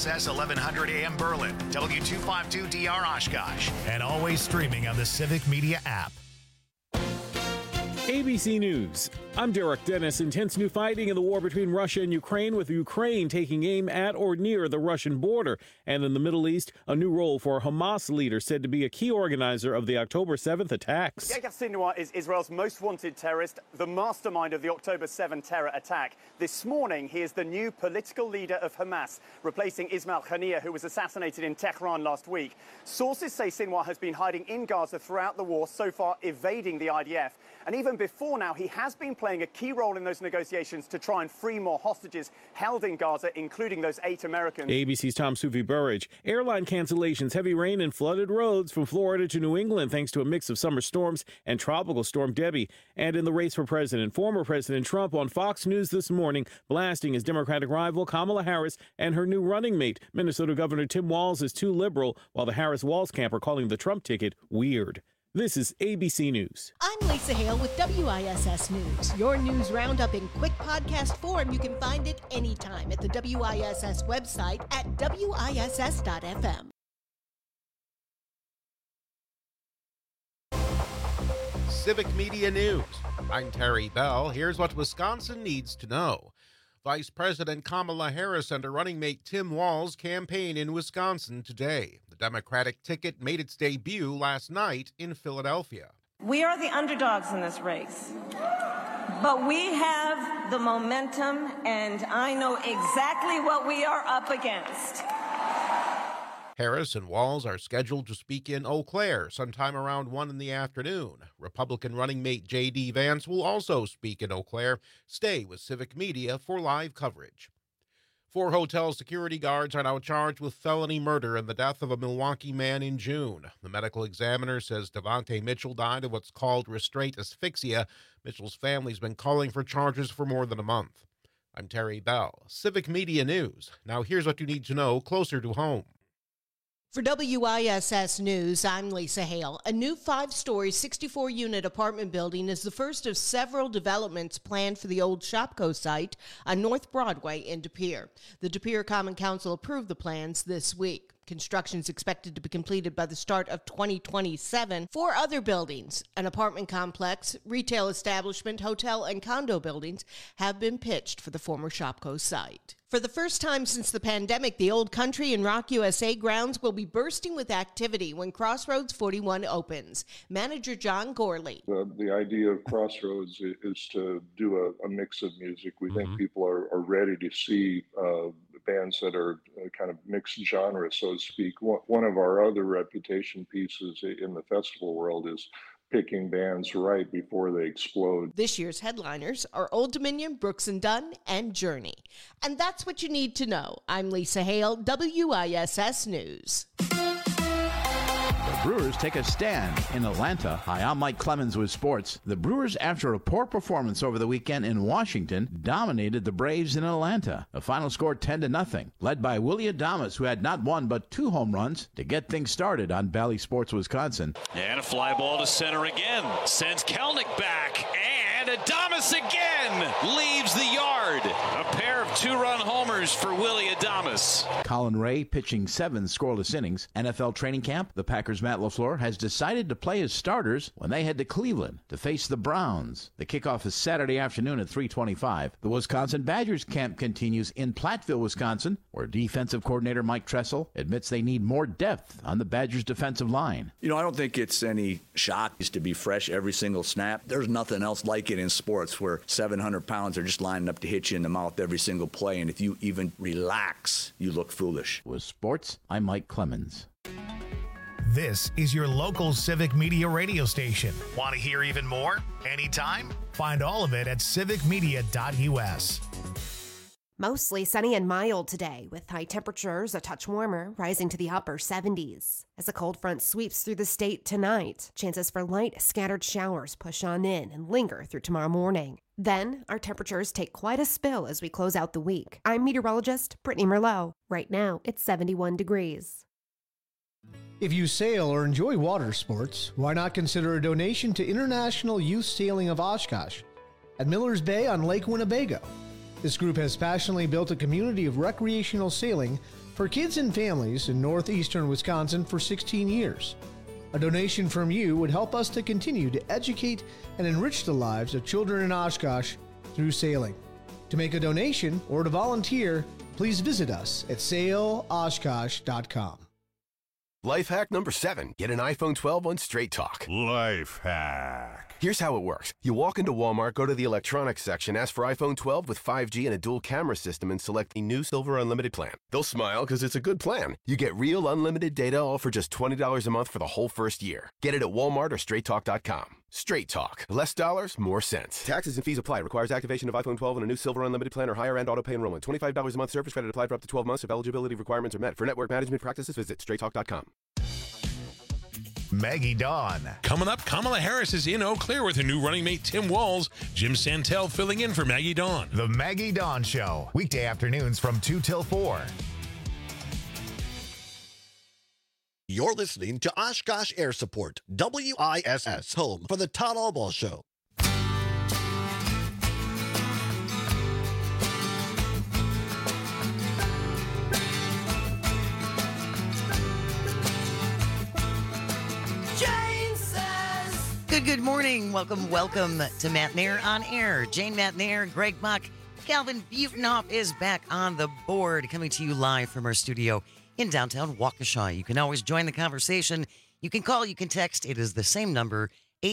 WISS 1100 AM Berlin, W252DR Oshkosh, and always streaming on the Civic Media app. ABC News. I'm Derek Dennis. Intense new fighting in the war between Russia and Ukraine, with Ukraine taking aim at or near the Russian border. And in the Middle East, a new role for a Hamas leader said to be a key organizer of the October 7th attacks. Yahya Sinwar is Israel's most wanted terrorist, the mastermind of the October 7 terror attack. This morning, he is the new political leader of Hamas, replacing Ismail Haniyeh, who was assassinated in Tehran last week. Sources say Sinwar has been hiding in Gaza throughout the war, so far evading the IDF. And even before now, he has been playing a key role in those negotiations to try and free more hostages held in Gaza, including those 8 Americans. ABC's Tom Suvi-Burridge. Airline cancellations, heavy rain, and flooded roads from Florida to New England thanks to a mix of summer storms and Tropical Storm Debbie. And in the race for president, former President Trump on Fox News this morning blasting his Democratic rival Kamala Harris and her new running mate. Minnesota Governor Tim Walz is too liberal, while the Harris-Walz camp are calling the Trump ticket weird. This is ABC News. I'm Lisa Hale with WISS News. Your news roundup in quick podcast form. You can find it anytime at the WISS website at WISS.FM. Civic Media News. I'm Terry Bell. Here's what Wisconsin needs to know. Vice President Kamala Harris and her running mate Tim Walz campaign in Wisconsin today. The Democratic ticket made its debut last night in Philadelphia. We are the underdogs in this race, but we have the momentum, and I know exactly what we are up against. Harris and Walz are scheduled to speak in Eau Claire sometime around 1 in the afternoon. Republican running mate J.D. Vance will also speak in Eau Claire. Stay with Civic Media for live coverage. 4 hotel security guards are now charged with felony murder in the death of a Milwaukee man in June. The medical examiner says Devontae Mitchell died of what's called restraint asphyxia. Mitchell's family's been calling for charges for more than a month. I'm Terry Bell, Civic Media News. Now here's what you need to know closer to home. For WISS News, I'm Lisa Hale. A new 5-story, 64-unit apartment building is the first of several developments planned for the old Shopko site on North Broadway in De Pere. The De Pere Common Council approved the plans this week. Construction is expected to be completed by the start of 2027. 4 other buildings, an apartment complex, retail establishment, hotel, and condo buildings have been pitched for the former Shopko site. For the first time since the pandemic, the Old Country and Rock USA grounds will be bursting with activity when Crossroads 41 opens. Manager John Gorley. The idea of Crossroads is to do a mix of music. We think people are ready to see bands that are kind of mixed genre, so to speak. One of our other reputation pieces in the festival world is picking bands right before they explode. This year's headliners are Old Dominion, Brooks & Dunn, and Journey. And that's what you need to know. I'm Lisa Hale, WISS News. The Brewers take a stand in Atlanta. Hi, I'm Mike Clemens with sports. The Brewers, after a poor performance over the weekend in Washington, dominated the Braves in Atlanta. The final score 10-0, led by Willie Adames, who had not one but 2 home runs to get things started on Bally Sports Wisconsin. And a fly ball to center again. Sends Kelnick back. And Adames again leaves the yard. A pair of 2-run homers for Willie Adames. Colin Ray pitching 7 scoreless innings. NFL training camp, the Packers' Matt LaFleur has decided to play his starters when they head to Cleveland to face the Browns. The kickoff is Saturday afternoon at 3:25. The Wisconsin Badgers camp continues in Platteville, Wisconsin, where defensive coordinator Mike Tressel admits they need more depth on the Badgers' defensive line. I don't think it's any shock to be fresh every single snap. There's nothing else like it in sports where 700 pounds are just lining up to hit you in the mouth every single play, and if you even relax, you look foolish. With sports, I'm Mike Clemens. This is your local Civic Media radio station. Want to hear even more? Anytime? Find all of it at civicmedia.us. Mostly sunny and mild today, with high temperatures a touch warmer, rising to the upper 70s. As a cold front sweeps through the state tonight, chances for light, scattered showers push on in and linger through tomorrow morning. Then, our temperatures take quite a spill as we close out the week. I'm meteorologist Brittany Merlot. Right now, it's 71 degrees. If you sail or enjoy water sports, why not consider a donation to International Youth Sailing of Oshkosh at Miller's Bay on Lake Winnebago. This group has passionately built a community of recreational sailing for kids and families in northeastern Wisconsin for 16 years. A donation from you would help us to continue to educate and enrich the lives of children in Oshkosh through sailing. To make a donation or to volunteer, please visit us at sailoshkosh.com. Life hack number 7. Get an iPhone 12 on Straight Talk. Life hack. Here's how it works. You walk into Walmart, go to the electronics section, ask for iPhone 12 with 5G and a dual camera system, and select the new Silver Unlimited plan. They'll smile because it's a good plan. You get real unlimited data all for just $20 a month for the whole first year. Get it at Walmart or StraightTalk.com. Straight Talk. Less dollars, more sense. Taxes and fees apply. Requires activation of iPhone 12 and a new Silver Unlimited plan or higher end auto pay enrollment. $25 a month service credit applied for up to 12 months if eligibility requirements are met. For network management practices, visit StraightTalk.com. Maggie Dawn. Coming up, Kamala Harris is in Eau Claire with her new running mate Tim Walz. Jim Santel filling in for Maggie Dawn. The Maggie Dawn Show. Weekday afternoons from 2 till 4. You're listening to Oshkosh Air Support, WISS, home for the Todd Albaugh Show. Good morning. Welcome to Matt Nair on Air. Jane Matt Nair, Greg Buck, Calvin Butenhoff is back on the board, coming to you live from our studio in downtown Waukesha. You can always join the conversation. You can call, you can text. It is the same number,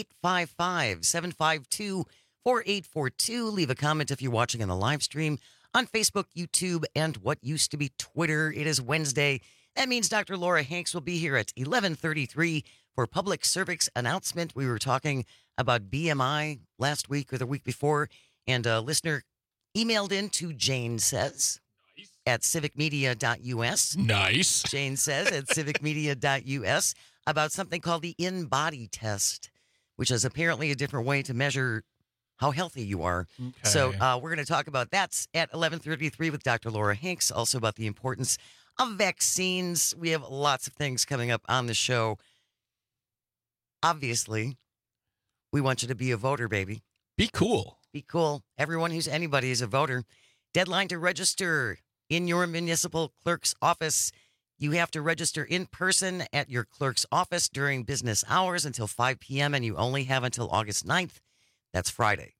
855-752-4842. Leave a comment if you're watching on the live stream on Facebook, YouTube, and what used to be Twitter. It is Wednesday. That means Dr. Laura Hanks will be here at 11:33 for public service announcement. We were talking about BMI last week or the week before, and a listener emailed in to Jane Says at civicmedia.us. Nice. Jane Says at civicmedia.us about something called the in-body test, which is apparently a different way to measure how healthy you are. Okay. So we're going to talk about that at 11:33 with Dr. Laura Hanks, also about the importance of vaccines. We have lots of things coming up on the show. Obviously, we want you to be a voter, baby. Be cool. Be cool. Everyone who's anybody is a voter. Deadline to register in your municipal clerk's office. You have to register in person at your clerk's office during business hours until 5 p.m., and you only have until August 9th. That's Friday.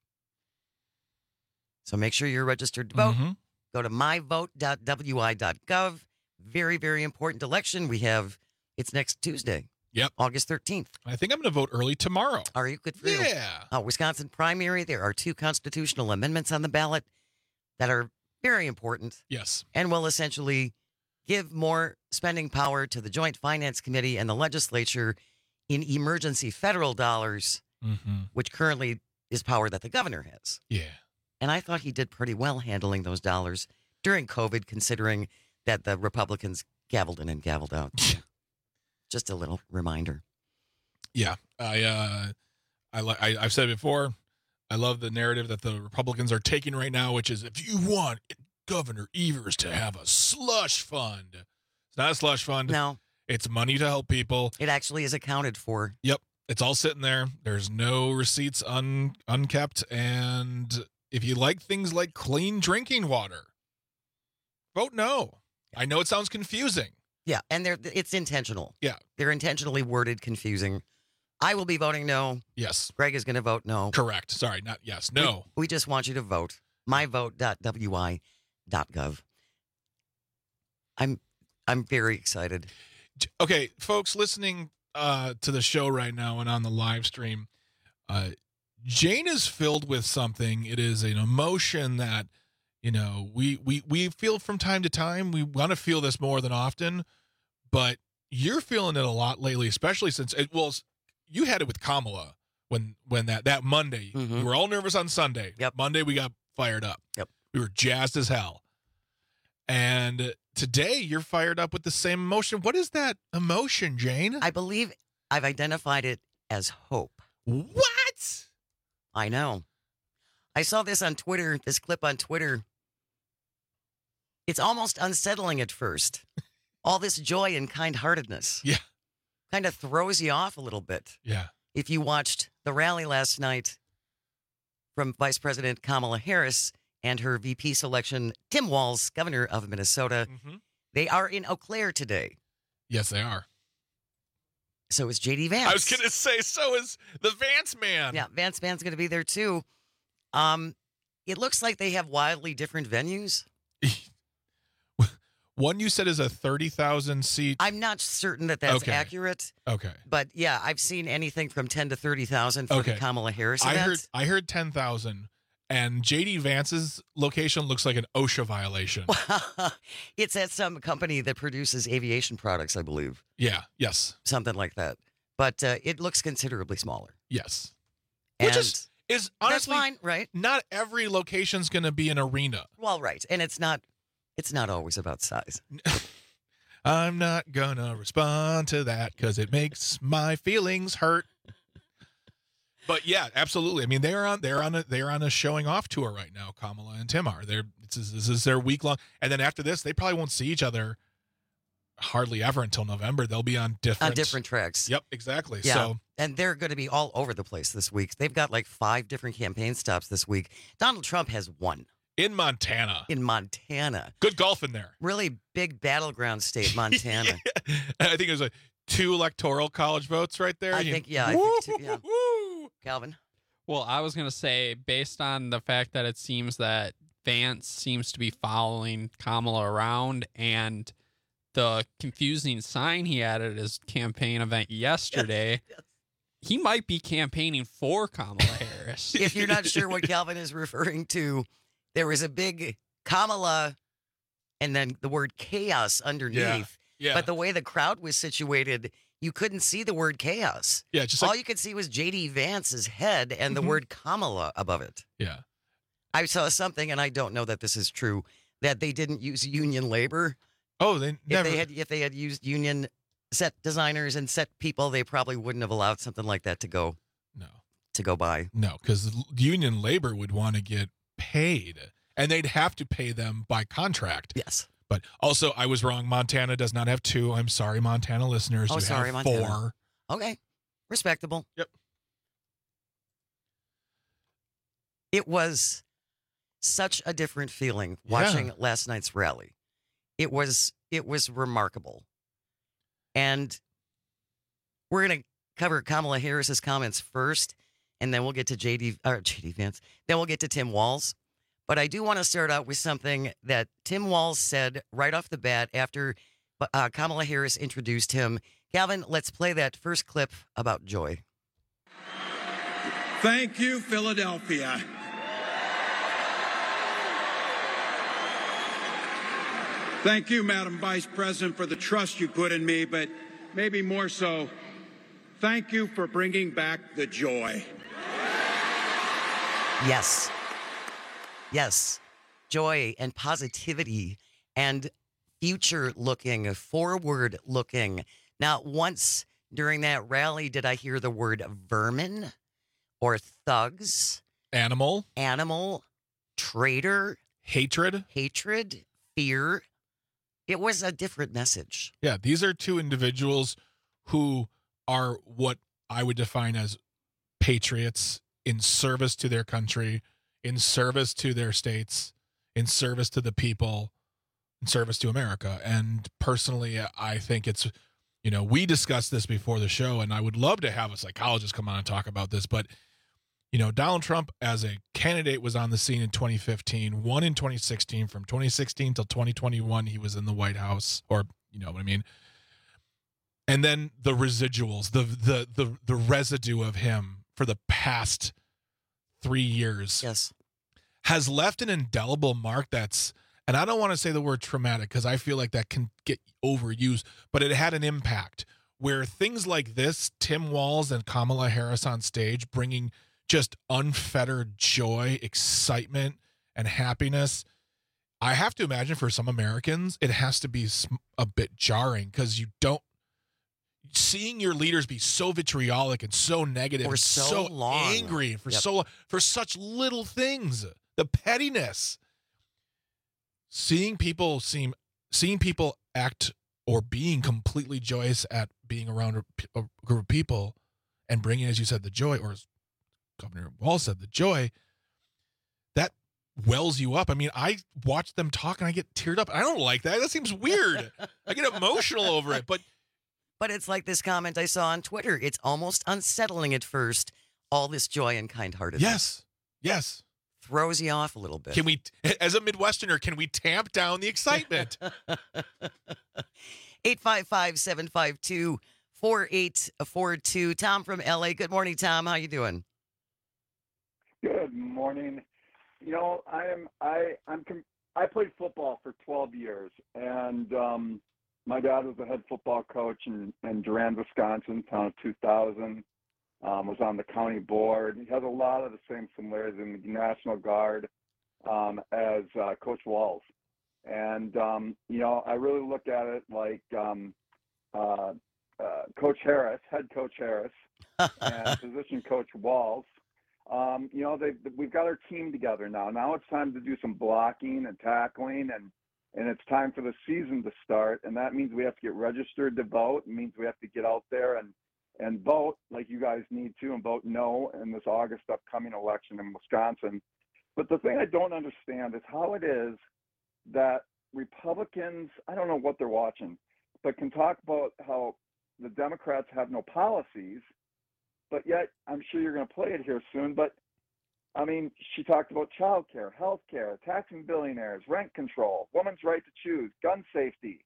So make sure you're registered to vote. Mm-hmm. Go to myvote.wi.gov. Very, very important election. It's next Tuesday. Yep. August 13th. I think I'm going to vote early tomorrow. Are you? Good for you. Yeah. Wisconsin primary. There are 2 constitutional amendments on the ballot that are very important. Yes. And will essentially give more spending power to the Joint Finance Committee and the legislature in emergency federal dollars, which currently is power that the governor has. Yeah. And I thought he did pretty well handling those dollars during COVID, considering that the Republicans gavelled in and gavelled out. Just a little reminder. Yeah, I've said it before. I love the narrative that the Republicans are taking right now, which is if you want Governor Evers to have a slush fund, it's not a slush fund. No, it's money to help people. It actually is accounted for. Yep, it's all sitting there. There's no receipts unkept, and if you like things like clean drinking water, vote no. I know it sounds confusing. Yeah, and it's intentional. Yeah. They're intentionally worded confusing. I will be voting no. Yes. Greg is going to vote no. Correct. Sorry, not yes. No. We just want you to vote. myvote.wi.gov. I'm very excited. Okay, folks listening to the show right now and on the live stream, Jane is filled with something. It is an emotion that, we feel from time to time. We want to feel this more than often, but you're feeling it a lot lately, especially since you had it with Kamala when that Monday, we were all nervous on Sunday. Yep. Monday we got fired up. Yep. We were jazzed as hell. And today you're fired up with the same emotion. What is that emotion, Jane? I believe I've identified it as hope. What? I know. I saw this on Twitter, this clip on Twitter. It's almost unsettling at first. All this joy and kind-heartedness. Yeah. Kind of throws you off a little bit. Yeah. If you watched the rally last night from Vice President Kamala Harris and her VP selection, Tim Walz, governor of Minnesota, They are in Eau Claire today. Yes, they are. So is J.D. Vance. I was going to say, so is the Vance man. Yeah, Vance Man's going to be there too. It looks like they have wildly different venues. One you said is a 30,000 seat. I'm not certain that that's accurate. Okay. But yeah, I've seen anything from 10 to 30,000 for the Kamala Harris event. I heard 10,000, and J.D. Vance's location looks like an OSHA violation. It's at some company that produces aviation products, I believe. Yeah. Yes. Something like that. But it looks considerably smaller. Yes. Which is honestly that's fine, right? Not every location's going to be an arena. Well, right, and it's not always about size. I'm not gonna respond to that because it makes my feelings hurt. But yeah, absolutely. I mean, they're on a showing off tour right now. Kamala and Tim are. This is their week long, and then after this, they probably won't see each other hardly ever until November. They'll be on different tracks. Yep, exactly. Yeah. So, and they're going to be all over the place this week. They've got like 5 different campaign stops this week. Donald Trump has one. In Montana. Good golf in there. Really big battleground state, Montana. Yeah. I think there's 2 electoral college votes right there. I think 2, yeah. Calvin? Well, I was going to say, based on the fact that it seems that Vance seems to be following Kamala around and the confusing sign he had at his campaign event yesterday, he might be campaigning for Kamala Harris. If you're not sure what Calvin is referring to, there was a big Kamala and then the word chaos underneath. Yeah. But the way the crowd was situated, you couldn't see the word chaos. Yeah, just all you could see was J.D. Vance's head and the word Kamala above it. Yeah. I saw something, and I don't know that this is true, that they didn't use union labor. Oh, they never. If they had used union set designers and set people, they probably wouldn't have allowed something like that to go by. No, because union labor would want to get paid, and they'd have to pay them by contract. Yes. But also, I was wrong. Montana does not have 2. I'm sorry, Montana listeners. You have Montana. 4. Okay. Respectable. Yep. It was such a different feeling watching last night's rally. It was remarkable. And we're going to cover Kamala Harris's comments first, and then we'll get to J.D. Vance. Then we'll get to Tim Walz. But I do want to start out with something that Tim Walz said right off the bat after Kamala Harris introduced him. Calvin, let's play that first clip about joy. Thank you, Philadelphia. Thank you, Madam Vice President, for the trust you put in me, but maybe more so, thank you for bringing back the joy. Yes. Yes. Joy and positivity and future-looking, forward-looking. Not once during that rally did I hear the word vermin or thugs. Animal, traitor. Hatred, fear. It was a different message. Yeah, these are 2 individuals who are what I would define as patriots in service to their country, in service to their states, in service to the people, in service to America. And personally, I think it's, we discussed this before the show, and I would love to have a psychologist come on and talk about this, but Donald Trump as a candidate was on the scene in 2015, won in 2016. From 2016 till 2021, he was in the White House, or you know what I mean. And then the residuals, the residue of him for the past 3 years, has left an indelible mark. And I don't want to say the word traumatic because I feel like that can get overused, but it had an impact where things like this, Tim Walz and Kamala Harris on stage, bringing just unfettered joy, excitement, and happiness. I have to imagine for some Americans, it has to be a bit jarring because seeing your leaders be so vitriolic and so negative for and so long, angry for for such little things, the pettiness. Seeing people act or being completely joyous at being around a group of people and bringing, as you said, the joy, or as Governor Walz said, the joy, that wells you up. I mean, I watch them talk and I get teared up. I don't like that. That seems weird. I get emotional over it, but it's like this comment I saw on Twitter. It's almost unsettling at first, all this joy and kind-heartedness. Yes. Throws you off a little bit. Can we, as a Midwesterner, can we tamp down the excitement? 855-752-4842. Tom from LA. Good morning, Tom. How you doing? Good morning. You know, I played football for 12 years, and my dad was the head football coach in Durand, Wisconsin, town of 2000. Was on the county board. He has a lot of the same similarities in the National Guard as Coach Walls. And, you know, I really look at it like Coach Harris, head Coach Harris, and position Coach Walls. You know, we've got our team together now. Now it's time to do some blocking and tackling, and it's time for the season to start. And that means we have to get registered to vote. It means we have to get out there and vote like you guys need to, and vote no in this August upcoming election in Wisconsin. But the thing I don't understand is how it is that Republicans, I don't know what they're watching, but can talk about how the Democrats have no policies, but yet I'm sure you're going to play it here soon. But I mean, she talked about child care, health care, taxing billionaires, rent control, women's right to choose, gun safety.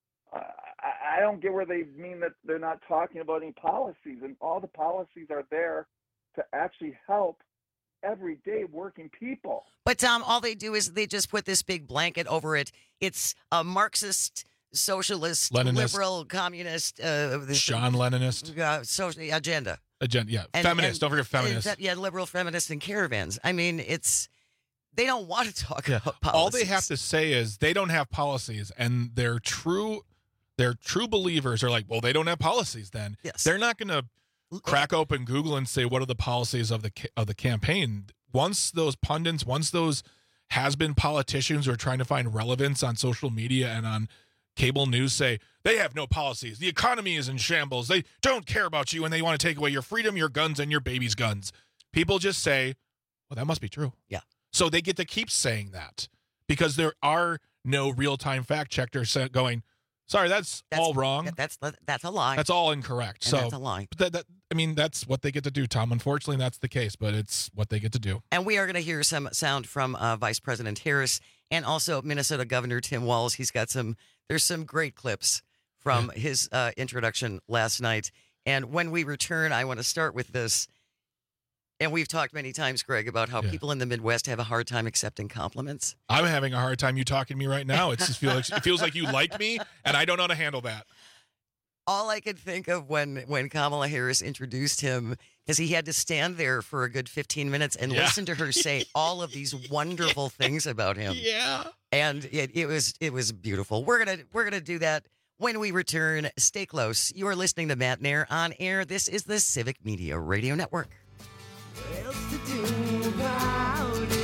I don't get where they mean that they're not talking about any policies, and all the policies are there to actually help everyday working people. But Tom, all they do is they just put this big blanket over it. It's a Marxist, socialist, Leninist, liberal, communist, Sean Leninist social agenda. Yeah, feminist. Don't forget feminist. Yeah, liberal, feminist, and caravans. I mean, they don't want to talk about policies. All they have to say is they don't have policies, and their true believers are like, well, they don't have policies then. Yes. They're not going to crack open Google and say, what are the policies of the campaign? Once those pundits, once those has-been politicians who are trying to find relevance on social media and on cable news say, they have no policies, the economy is in shambles, they don't care about you, and they want to take away your freedom, your guns, and your baby's guns. People just say, well, that must be true. Yeah. So they get to keep saying that because there are no real-time fact checkers going, sorry, that's all wrong. That's a lie. That's all incorrect. And that's a lie. But that's what they get to do, Tom. Unfortunately, that's the case, but it's what they get to do. And we are going to hear some sound from Vice President Harris and also Minnesota Governor Tim Walz. There's some great clips from his introduction last night. And when we return, I want to start with this. And we've talked many times, Greg, about how people in the Midwest have a hard time accepting compliments. I'm having a hard time you talking to me right now. It feels like you like me, and I don't know how to handle that. All I could think of when Kamala Harris introduced him, because he had to stand there for a good 15 minutes and listen to her say all of these wonderful things about him. Yeah. And it was beautiful. We're gonna do that when we return. Stay close. You are listening to Matt Nair on air. This is the Civic Media Radio Network. What else to do about it?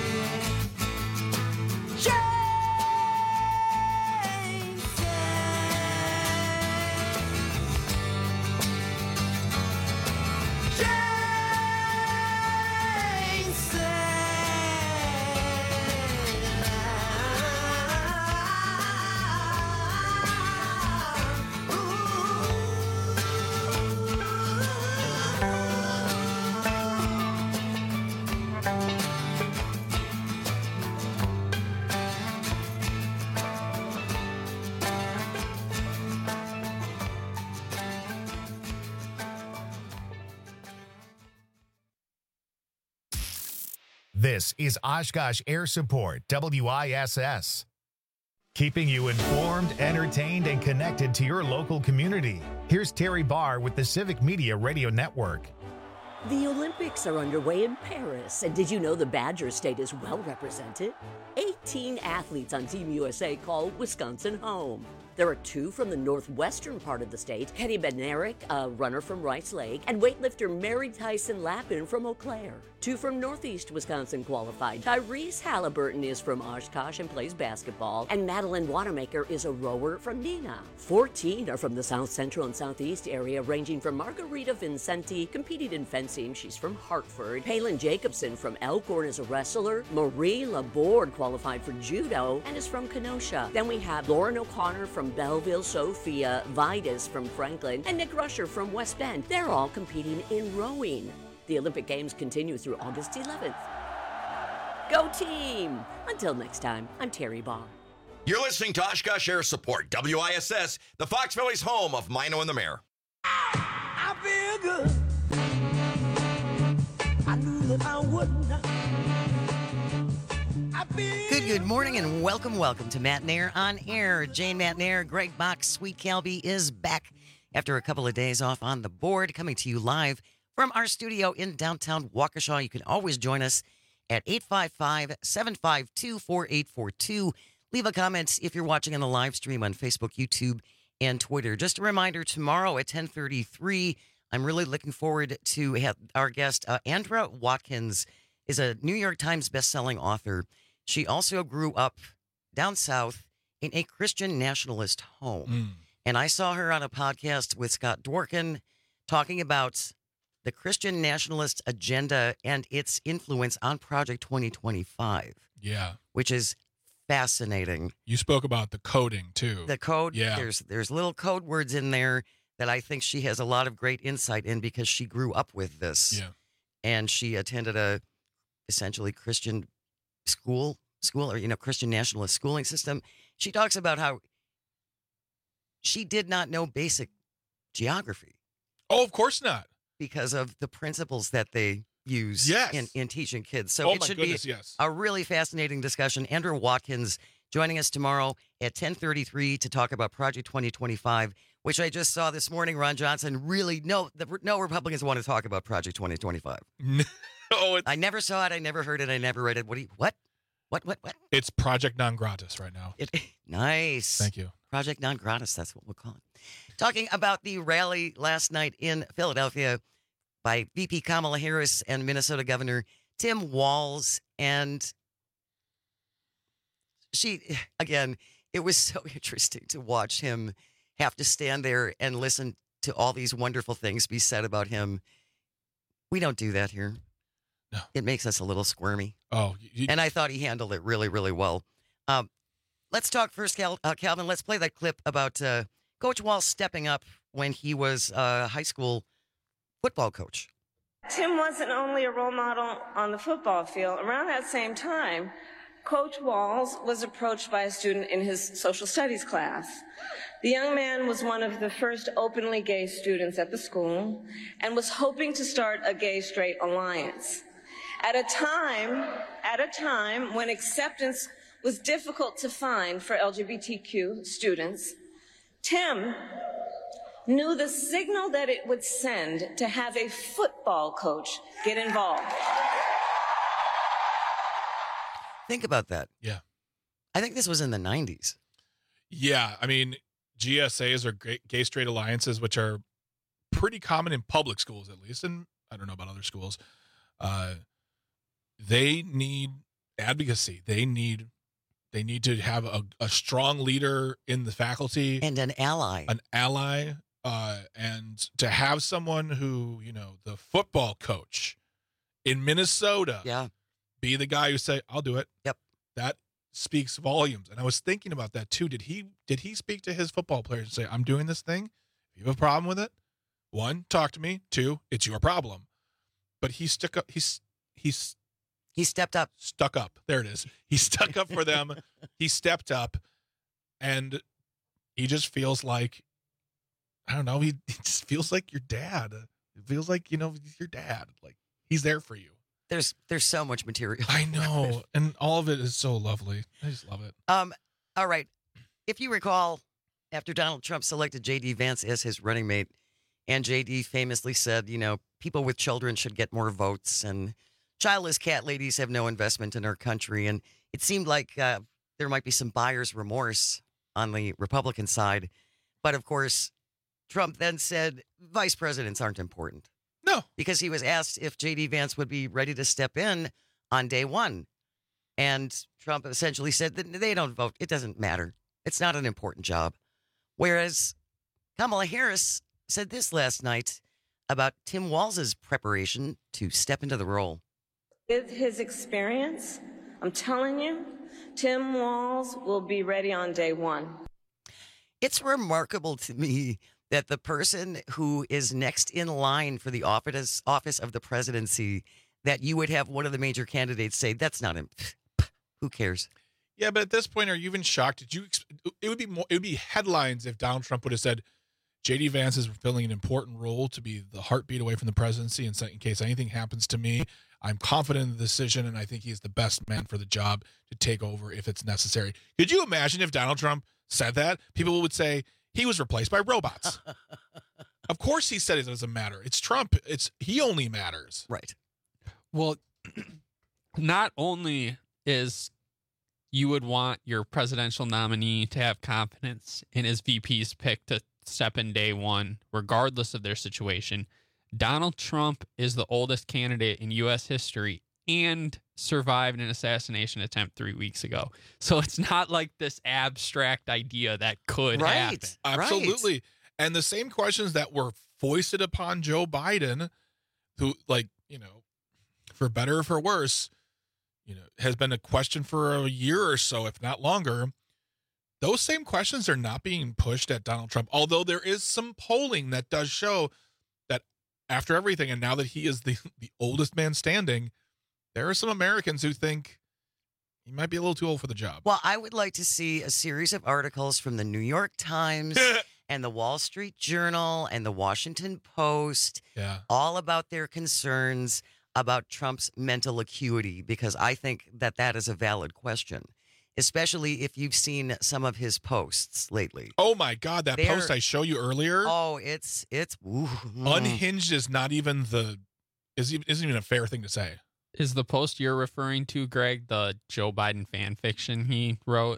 This is Oshkosh Air Support, WISS. Keeping you informed, entertained, and connected to your local community. Here's Terry Barr with the Civic Media Radio Network. The Olympics are underway in Paris, and did you know the Badger State is well represented? 18 athletes on Team USA call Wisconsin home. There are 2 from the northwestern part of the state, Kenny Bednarik, a runner from Rice Lake, and weightlifter Mary Tyson Lappin from Eau Claire. 2 from northeast Wisconsin qualified. Tyrese Halliburton is from Oshkosh and plays basketball, and Madeline Wanamaker is a rower from Neenah. 14 are from the south central and southeast area, ranging from Margarita Vincenti, competing in fencing. She's from Hartford. Palin Jacobson from Elkhorn is a wrestler. Marie Laborde qualified for judo and is from Kenosha. Then we have Lauren O'Connor from Belleville, Sophia Vidas from Franklin, and Nick Rusher from West Bend. They're all competing in rowing. The Olympic Games continue through August 11th. Go team! Until next time, I'm Terry Barr. You're listening to Oshkosh Air Support, WISS, the Fox Valley's home of Mino and the Mayor. I feel good. I knew that I wouldn't. Good morning and welcome to Matt Nair on Air. Jane Matt Nair, Greg Bach, Sweet Calby is back after a couple of days off on the board, coming to you live from our studio in downtown Waukesha. You can always join us at 855-752-4842. Leave a comment if you're watching on the live stream on Facebook, YouTube, and Twitter. Just a reminder, tomorrow at 10:33, I'm really looking forward to have our guest, Andra Watkins, is a New York Times bestselling author. She also grew up down south in a Christian nationalist home. And I saw her on a podcast with Scott Dworkin talking about the Christian nationalist agenda and its influence on Project 2025. Yeah. Which is fascinating. You spoke about the coding, too. The code, yeah. There's little code words in there that I think she has a lot of great insight in because she grew up with this. Yeah. And she attended a essentially Christian school or, Christian nationalist schooling system. She talks about how she did not know basic geography. Oh, of course not. Because of the principles that they use in teaching kids. So it should be a really fascinating discussion. Andra Watkins joining us tomorrow at 10:33 to talk about Project 2025, which I just saw this morning. Ron Johnson no Republicans want to talk about Project 2025. No, I never saw it. I never heard it. I never read it. What? It's Project Non Gratis right now. Nice. Thank you. Project Non Gratis. That's what we'll call it. Talking about the rally last night in Philadelphia by VP Kamala Harris and Minnesota Governor Tim Walz. And it was so interesting to watch him have to stand there and listen to all these wonderful things be said about him. We don't do that here. No. It makes us a little squirmy. Oh. And I thought he handled it really, really well. Let's talk first, Calvin. Let's play that clip about Coach Walz stepping up when he was a high school football coach. Tim wasn't only a role model on the football field. Around that same time, Coach Walz was approached by a student in his social studies class. The young man was one of the first openly gay students at the school and was hoping to start a gay-straight alliance. At a time when acceptance was difficult to find for LGBTQ students, Tim knew the signal that it would send to have a football coach get involved. Think about that. Yeah. I think this was in the 90s. Yeah. I mean, GSAs are gay straight alliances, which are pretty common in public schools, at least. And I don't know about other schools. They need advocacy. They need to have a strong leader in the faculty. And an ally. And to have someone who, the football coach in Minnesota be the guy who say, I'll do it. Yep. That speaks volumes. And I was thinking about that too. Did he speak to his football players and say, I'm doing this thing? If you have a problem with it, 1, talk to me. 2, it's your problem. But he stuck up. He stepped up. Stuck up. There it is. He stuck up for them. He stepped up, and he just feels like, I don't know, he just feels like your dad. It feels like, he's your dad. Like, he's there for you. There's so much material. I know, and all of it is so lovely. I just love it. All right. If you recall, after Donald Trump selected J.D. Vance as his running mate, and J.D. famously said, people with children should get more votes, and childless cat ladies have no investment in our country. And it seemed like there might be some buyer's remorse on the Republican side. But of course, Trump then said vice presidents aren't important. No. Because he was asked if J.D. Vance would be ready to step in on day one. And Trump essentially said that they don't vote. It doesn't matter. It's not an important job. Whereas Kamala Harris said this last night about Tim Walz's preparation to step into the role. With his experience, I'm telling you, Tim Walz will be ready on day one. It's remarkable to me that the person who is next in line for the office of the presidency, that you would have one of the major candidates say, that's not him. Who cares? Yeah, but at this point, are you even shocked? Did you? It would be headlines if Donald Trump would have said, J.D. Vance is filling an important role to be the heartbeat away from the presidency, and in case anything happens to me, I'm confident in the decision, and I think he's the best man for the job to take over if it's necessary. Could you imagine if Donald Trump said that? People would say he was replaced by robots. Of course he said it doesn't matter. It's Trump. He only matters. Right. Well, not only is you would want your presidential nominee to have confidence in his VP's pick to step in day one, regardless of their situation. Donald Trump is the oldest candidate in U.S. history and survived an assassination attempt 3 weeks ago. So it's not like this abstract idea that could happen. Absolutely. Right. And the same questions that were foisted upon Joe Biden, who, for better or for worse, has been a question for a year or so, if not longer. Those same questions are not being pushed at Donald Trump, although there is some polling that does show that after everything, and now that he is the oldest man standing, there are some Americans who think he might be a little too old for the job. Well, I would like to see a series of articles from the New York Times and the Wall Street Journal and the Washington Post, all about their concerns about Trump's mental acuity, because I think that is a valid question. Especially if you've seen some of his posts lately. Oh my God, that post I showed you earlier. Oh, it's unhinged is not even isn't even a fair thing to say. Is the post you're referring to, Greg, the Joe Biden fan fiction he wrote?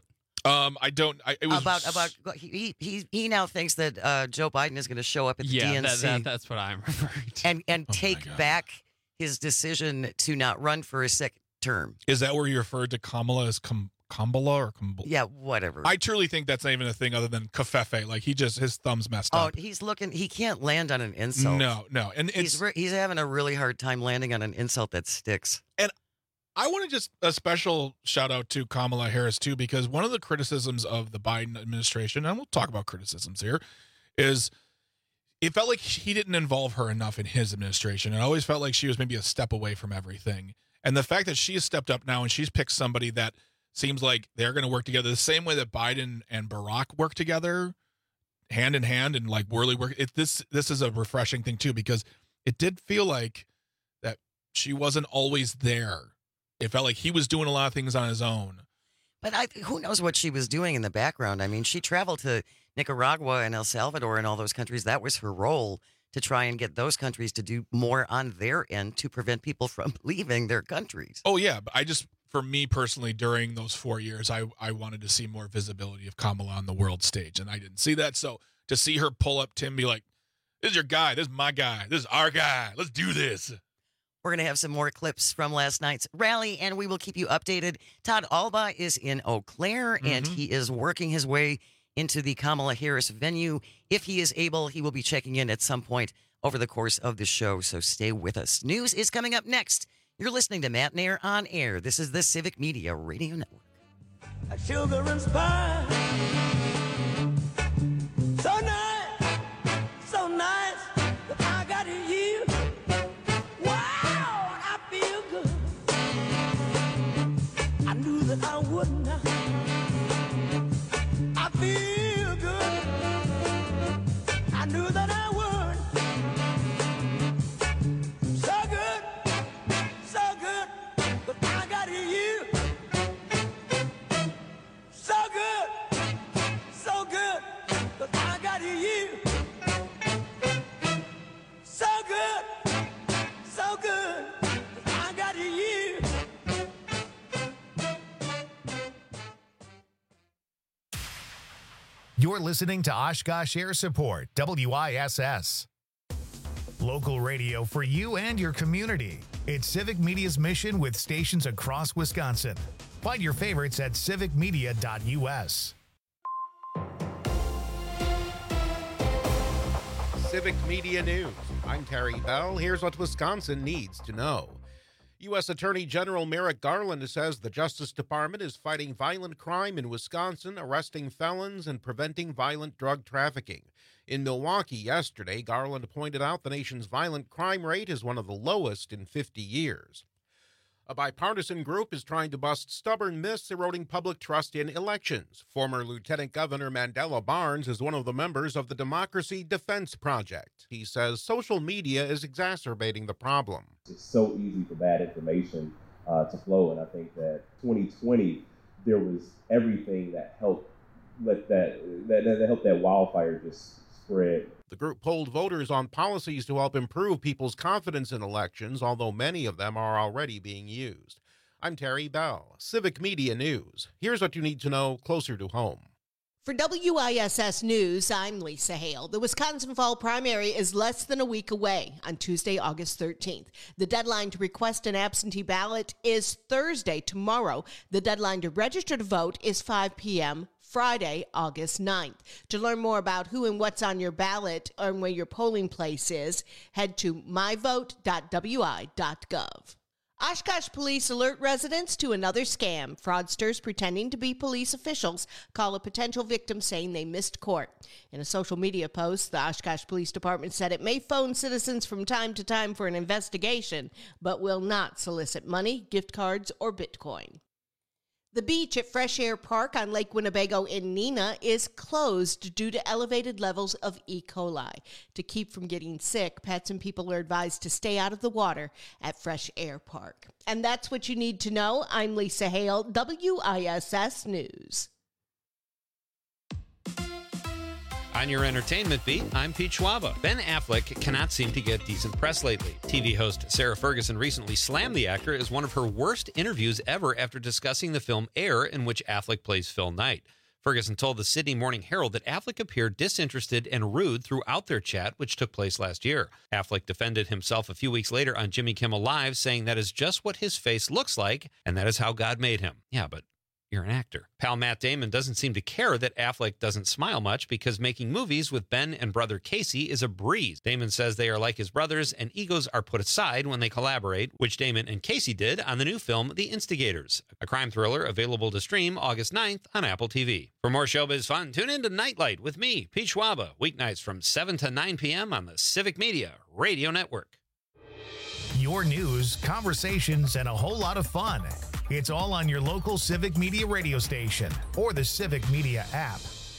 It was about he now thinks that Joe Biden is going to show up at the DNC. That's what I'm referring to. And take back his decision to not run for a second term. Is that where you referred to Kamala as Kamala or Kamala? Yeah, whatever. I truly think that's not even a thing other than kafefe. Like his thumb's messed up. Oh, he can't land on an insult. No. And he's having a really hard time landing on an insult that sticks. And I want to just a special shout out to Kamala Harris too, because one of the criticisms of the Biden administration, and we'll talk about criticisms here, is it felt like he didn't involve her enough in his administration. It always felt like she was maybe a step away from everything. And the fact that she has stepped up now and she's picked somebody that seems like they're going to work together the same way that Biden and Barack work together, hand in hand, and like really work. This is a refreshing thing too, because it did feel like that she wasn't always there. It felt like he was doing a lot of things on his own. But who knows what she was doing in the background? I mean, she traveled to Nicaragua and El Salvador and all those countries. That was her role, to try and get those countries to do more on their end to prevent people from leaving their countries. Oh, yeah. But for me personally, during those 4 years, I wanted to see more visibility of Kamala on the world stage, and I didn't see that. So to see her pull up Tim, be like, this is your guy, this is my guy, this is our guy, let's do this. We're going to have some more clips from last night's rally, and we will keep you updated. Todd Alba is in Eau Claire, and he is working his way into the Kamala Harris venue. If he is able, he will be checking in at some point over the course of the show, so stay with us. News is coming up next. You're listening to Matt Nair on Air. This is the Civic Media Radio Network. Sugar and spice. So nice, so nice that I got you. Wow, I feel good. I knew that I would not. I feel good. I knew that I would. So good, but I got you. So good, but I got you. So good, but I got you. You're listening to Oshkosh Air Support, WISS. Local radio for you and your community. It's Civic Media's mission with stations across Wisconsin. Find your favorites at civicmedia.us. Civic Media News. I'm Terry Bell. Here's what Wisconsin needs to know. U.S. Attorney General Merrick Garland says the Justice Department is fighting violent crime in Wisconsin, arresting felons, and preventing violent drug trafficking. In Milwaukee yesterday, Garland pointed out the nation's violent crime rate is one of the lowest in 50 years. A bipartisan group is trying to bust stubborn myths eroding public trust in elections. Former Lieutenant Governor Mandela Barnes is one of the members of the Democracy Defense Project. He says social media is exacerbating the problem. It's so easy for bad information to flow, and I think that 2020 there was everything that helped let that helped that wildfire just spread. The group polled voters on policies to help improve people's confidence in elections, although many of them are already being used. I'm Terry Bell, Civic Media News. Here's what you need to know closer to home. For WISS News, I'm Lisa Hale. The Wisconsin Fall Primary is less than a week away on Tuesday, August 13th. The deadline to request an absentee ballot is Thursday, tomorrow. The deadline to register to vote is 5 p.m. Friday, August 9th. To learn more about who and what's on your ballot and where your polling place is, head to myvote.wi.gov. Oshkosh police alert residents to another scam. Fraudsters pretending to be police officials call a potential victim saying they missed court. In a social media post, the Oshkosh Police Department said it may phone citizens from time to time for an investigation, but will not solicit money, gift cards, or Bitcoin. The beach at Fresh Air Park on Lake Winnebago in Neenah is closed due to elevated levels of E. coli. To keep from getting sick, pets and people are advised to stay out of the water at Fresh Air Park. And that's what you need to know. I'm Lisa Hale, WISS News. On your entertainment beat, I'm Pete Schwaba. Ben Affleck cannot seem to get decent press lately. TV host Sarah Ferguson recently slammed the actor as one of her worst interviews ever after discussing the film Air, in which Affleck plays Phil Knight. Ferguson told the Sydney Morning Herald that Affleck appeared disinterested and rude throughout their chat, which took place last year. Affleck defended himself a few weeks later on Jimmy Kimmel Live, saying that is just what his face looks like, and that is how God made him. Yeah, but you're an actor. Pal Matt Damon doesn't seem to care that Affleck doesn't smile much because making movies with Ben and brother Casey is a breeze. Damon says they are like his brothers and egos are put aside when they collaborate, which Damon and Casey did on the new film The Instigators, a crime thriller available to stream August 9th on Apple TV. For more showbiz fun, tune in to Nightlight with me, Pete Schwaba, weeknights from 7 to 9 p.m. on the Civic Media Radio Network. Your news, conversations, and a whole lot of fun. It's all on your local Civic Media radio station or the Civic Media app.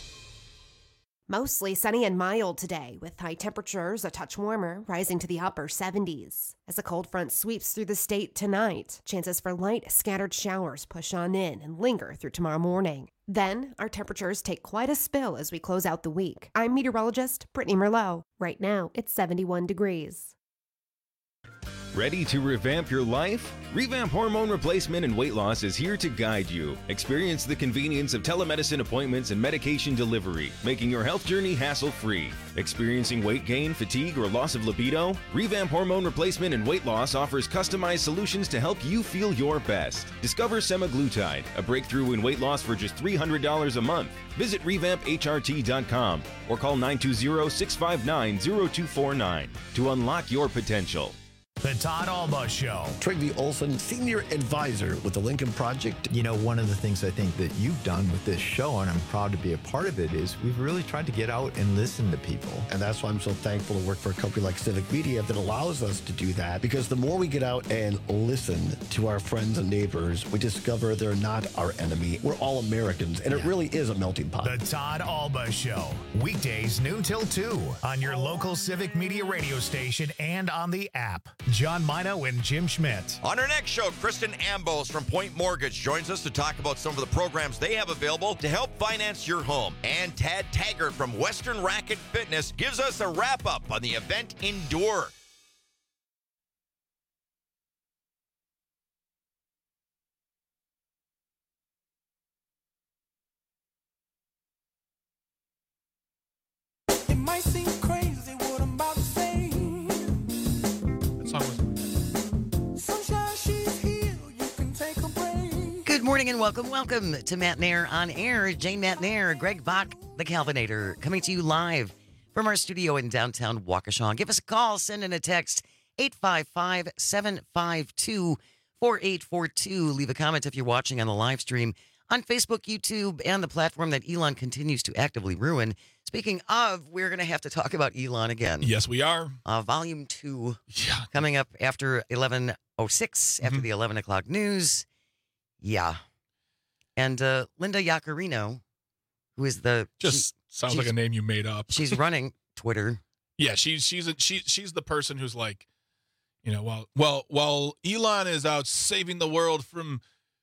Mostly sunny and mild today, with high temperatures a touch warmer, rising to the upper 70s. As a cold front sweeps through the state tonight, chances for light scattered showers push on in and linger through tomorrow morning. Then, our temperatures take quite a spill as we close out the week. I'm meteorologist Brittany Merlot. Right now, it's 71 degrees. Ready to revamp your life? Revamp Hormone Replacement and Weight Loss is here to guide you. Experience the convenience of telemedicine appointments and medication delivery, making your health journey hassle-free. Experiencing weight gain, fatigue, or loss of libido? Revamp Hormone Replacement and Weight Loss offers customized solutions to help you feel your best. Discover semaglutide, a breakthrough in weight loss for just $300 a month. Visit revampHRT.com or call 920-659-0249 to unlock your potential. The Todd Alba Show. Trygve Olson, Senior Advisor with the Lincoln Project. You know, one of the things I think that you've done with this show, and I'm proud to be a part of it, is we've really tried to get out and listen to people. And that's why I'm so thankful to work for a company like Civic Media that allows us to do that. Because the more we get out and listen to our friends and neighbors, we discover they're not our enemy. We're all Americans, and it really is a melting pot. The Todd Alba Show. Weekdays noon till 2 on your local Civic Media radio station and on the app. John Mino and Jim Schmidt. On our next show, Kristen Ambos from Point Mortgage joins us to talk about some of the programs they have available to help finance your home. And Tad Taggart from Western Racket Fitness gives us a wrap-up on the event Endure. might seem crazy what I'm about to say. That song was. Sunshine, she's here. You can take a break. Good morning and welcome to Matt Nair on Air. Jane Matt Nair, Greg Bach, the Calvinator, coming to you live from our studio in downtown Waukesha. Give us a call, send in a text, 855-752-4842. Leave a comment if you're watching on the live stream on Facebook, YouTube, and the platform that Elon continues to actively ruin. Speaking of, we're going to have to talk about Elon again. Yes, we are. Volume 2 coming up after 11:06, after the 11 o'clock news. Yeah. And Linda Yaccarino, who is the... Sounds like a name you made up. She's running Twitter. Yeah, she's the person who's like, you know, while Elon is out saving the world from,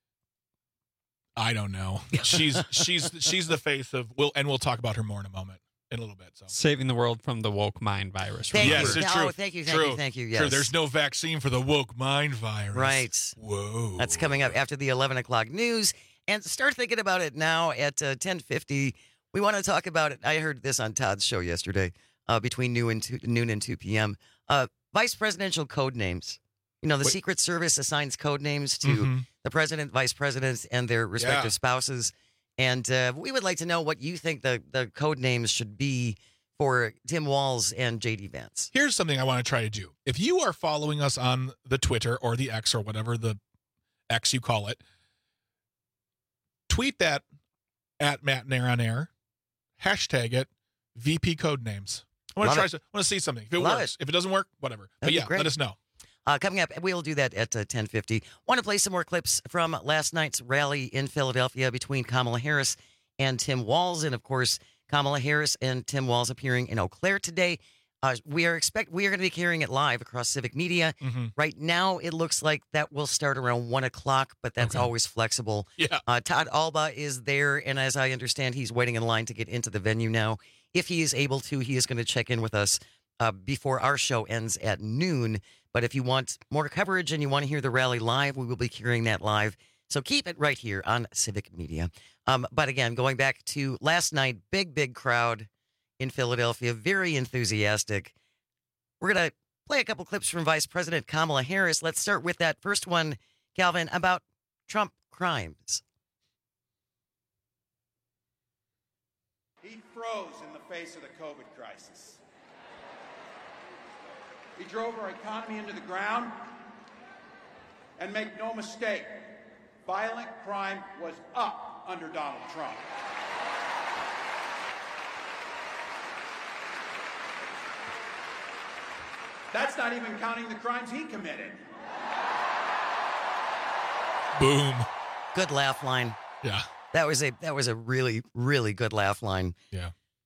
I don't know. She's the face of we'll talk about her more in a moment, in a little bit. So saving the world from the woke mind virus. Yes, it's true. Thank you. Yes. True. There's no vaccine for the woke mind virus. Right. Whoa. That's coming up after the 11 o'clock news. And start thinking about it now at 10:50. We want to talk about it. I heard this on Todd's show yesterday, between noon and 2 p.m. Vice presidential code names. You know, the Secret Service assigns code names to the president, vice presidents, and their respective spouses. And we would like to know what you think the code names should be for Tim Walz and J.D. Vance. Here's something I want to try to do. If you are following us on the Twitter or the X or whatever the X you call it, tweet that at Matt Nair on Air. Hashtag it VP code names. I want to see something. If it works. If it doesn't work, whatever. But yeah, let us know. Coming up, we'll do that at 10:50. Want to play some more clips from last night's rally in Philadelphia between Kamala Harris and Tim Walz. And, of course, Kamala Harris and Tim Walz appearing in Eau Claire today. We are going to be carrying it live across Civic Media. Right now, it looks like that will start around 1 o'clock, but that's always flexible. Yeah. Todd Alba is there, and as I understand, he's waiting in line to get into the venue now. If he is able to, he is going to check in with us before our show ends at noon. But if you want more coverage and you want to hear the rally live, we will be carrying that live. So keep it right here on Civic Media. But again, going back to last night, big crowd in Philadelphia, very enthusiastic. We're going to play a couple clips from Vice President Kamala Harris. Let's start with that first one, Calvin, about Trump crimes. He froze in the face of the COVID crisis. He drove our economy into the ground. And make no mistake, violent crime was up under Donald Trump. That's not even counting the crimes he committed. Boom. Good laugh line. Yeah. That was a really, really good laugh line. Yeah.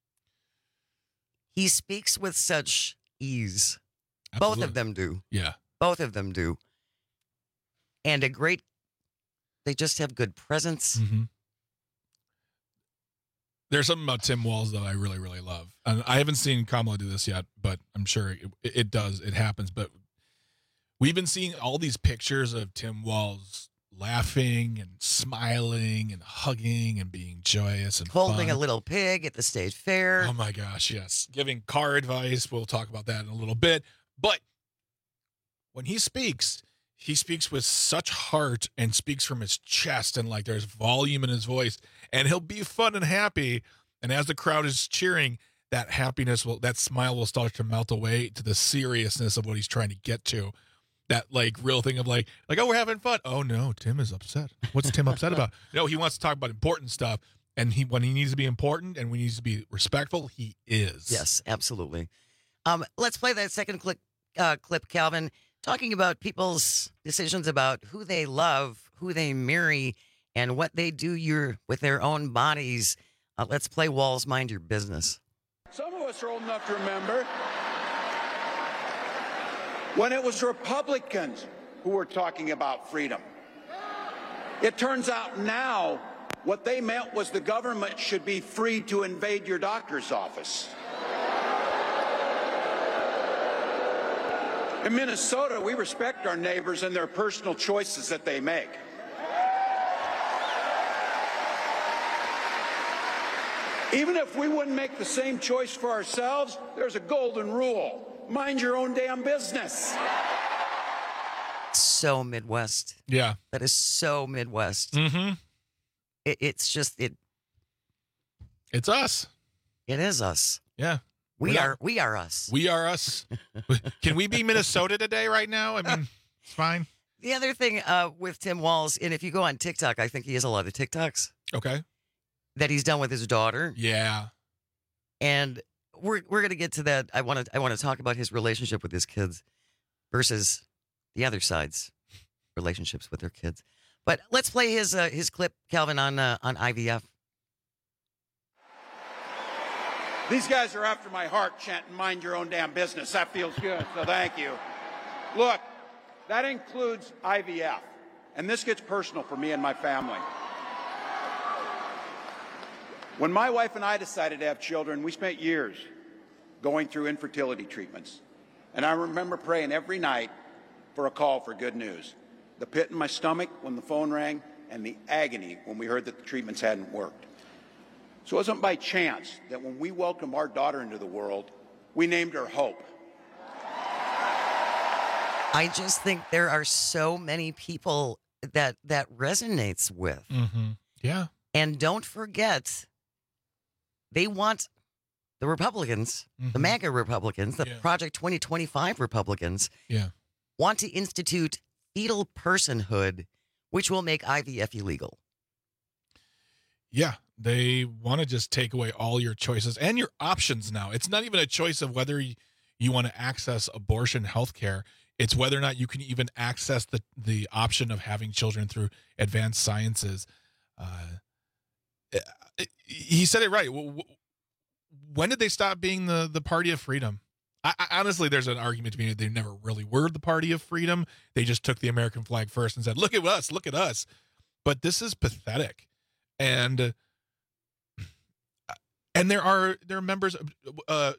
He speaks with such ease. Absolutely. Both of them do. Yeah. Both of them do. And they just have good presence. There's something about Tim Walz, though, I really, really love. And I haven't seen Kamala do this yet, but I'm sure it does. It happens. But we've been seeing all these pictures of Tim Walz laughing and smiling and hugging and being joyous and holding fun. a little pig at the state fair. Oh, my gosh, yes. Giving car advice. We'll talk about that in a little bit. But when he speaks with such heart and speaks from his chest, and like there's volume in his voice, and he'll be fun and happy. And as the crowd is cheering, that that smile will start to melt away to the seriousness of what he's trying to get to. That like real thing of like, oh, we're having fun. Oh no, Tim is upset. What's Tim upset about? No, he wants to talk about important stuff. And when he needs to be important and when he needs to be respectful, he is. Yes, absolutely. Let's play that second clip, Calvin, talking about people's decisions about who they love, who they marry, and what they do with their own bodies. Let's play Walz, Mind Your Business. Some of us are old enough to remember when it was Republicans who were talking about freedom. It turns out now what they meant was the government should be free to invade your doctor's office. In Minnesota, we respect our neighbors and their personal choices that they make. Even if we wouldn't make the same choice for ourselves, there's a golden rule. Mind your own damn business. So Midwest. Yeah. That is so Midwest. Mm-hmm. It's just it. It's us. It is us. Yeah. We are us. We are us. Can we be Minnesota today right now? I mean, it's fine. The other thing with Tim Walz, and if you go on TikTok, I think he has a lot of TikToks. Okay. That he's done with his daughter. Yeah. And we're going to get to that. I want to talk about his relationship with his kids versus the other side's relationships with their kids. But let's play his clip, Calvin, on IVF. These guys are after my heart chanting, mind your own damn business. That feels good, so thank you. Look, that includes IVF. And this gets personal for me and my family. When my wife and I decided to have children, we spent years going through infertility treatments. And I remember praying every night for a call for good news. The pit in my stomach when the phone rang, and the agony when we heard that the treatments hadn't worked. So it wasn't by chance that when we welcomed our daughter into the world, we named her Hope. I just think there are so many people that resonates with. Mm-hmm. Yeah. And don't forget, they want the Republicans, the MAGA Republicans, the Project 2025 Republicans, want to institute fetal personhood, which will make IVF illegal. Yeah, they want to just take away all your choices and your options now. It's not even a choice of whether you want to access abortion health care. It's whether or not you can even access the option of having children through advanced sciences. He said it right. When did they stop being the party of freedom? I honestly, there's an argument to be made they never really were the party of freedom. They just took the American flag first and said, look at us, look at us. But this is pathetic. And there are members of,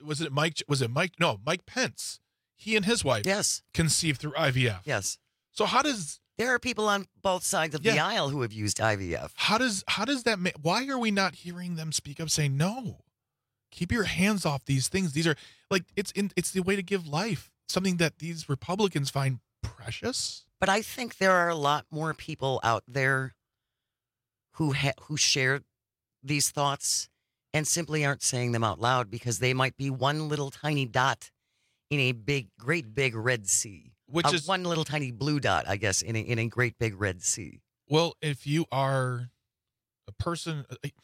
Mike Pence. He and his wife conceived through IVF. Yes. So how does there are people on both sides of the aisle who have used IVF. How does that why are we not hearing them speak up saying no? Keep your hands off these things. These are like it's the way to give life. Something that these Republicans find precious. But I think there are a lot more people out there who share these thoughts and simply aren't saying them out loud because they might be one little tiny dot in a great big red sea. Which is one little tiny blue dot, I guess, in a great big red sea. Well, if you are a person,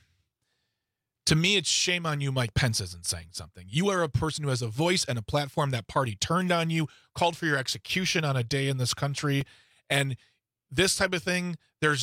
to me, it's shame on you. Mike Pence isn't saying something. You are a person who has a voice and a platform. That party turned on you, called for your execution on a day in this country, and this type of thing.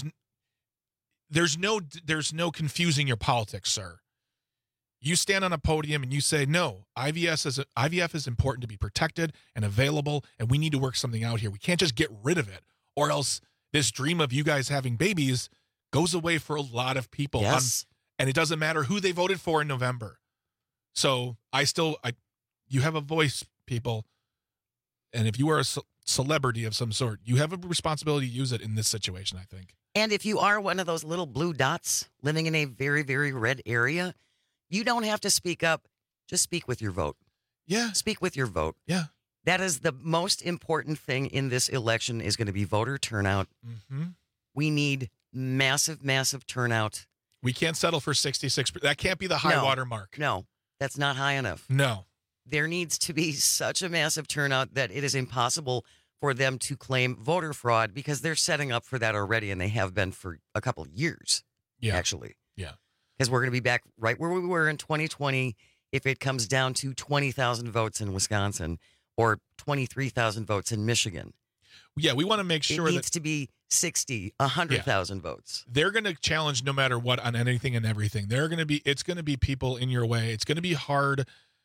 There's no confusing your politics, sir. You stand on a podium and you say, no, IVF is important to be protected and available, and we need to work something out here. We can't just get rid of it, or else this dream of you guys having babies goes away for a lot of people. Yes. And it doesn't matter who they voted for in November. So you have a voice, people. And if you are a celebrity of some sort, you have a responsibility to use it in this situation, I think. And if you are one of those little blue dots living in a very, very red area, you don't have to speak up. Just speak with your vote. Yeah. Speak with your vote. Yeah. That is the most important thing in this election is going to be voter turnout. Mm-hmm. We need massive, massive turnout. We can't settle for 66%. That can't be the high water mark. No, that's not high enough. No. There needs to be such a massive turnout that it is impossible for them to claim voter fraud because they're setting up for that already, and they have been for a couple of years, actually. Yeah. Because we're going to be back right where we were in 2020 if it comes down to 20,000 votes in Wisconsin or 23,000 votes in Michigan. Yeah, we want to make sure it needs to be 60, 100,000 votes. They're going to challenge no matter what on anything and everything. It's going to be people in your way. It's going to be hard.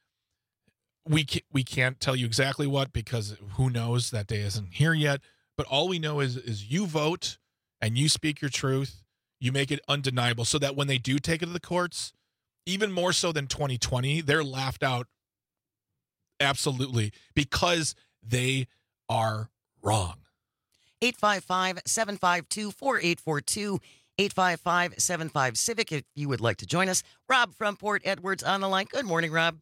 We can't tell you exactly what because who knows, that day isn't here yet. But all we know is you vote and you speak your truth. You make it undeniable so that when they do take it to the courts, even more so than 2020, they're laughed out. Absolutely. Because they are wrong. 855-752-4842 855-75-CIVIC if you would like to join us. Rob from Port Edwards on the line. Good morning, Rob.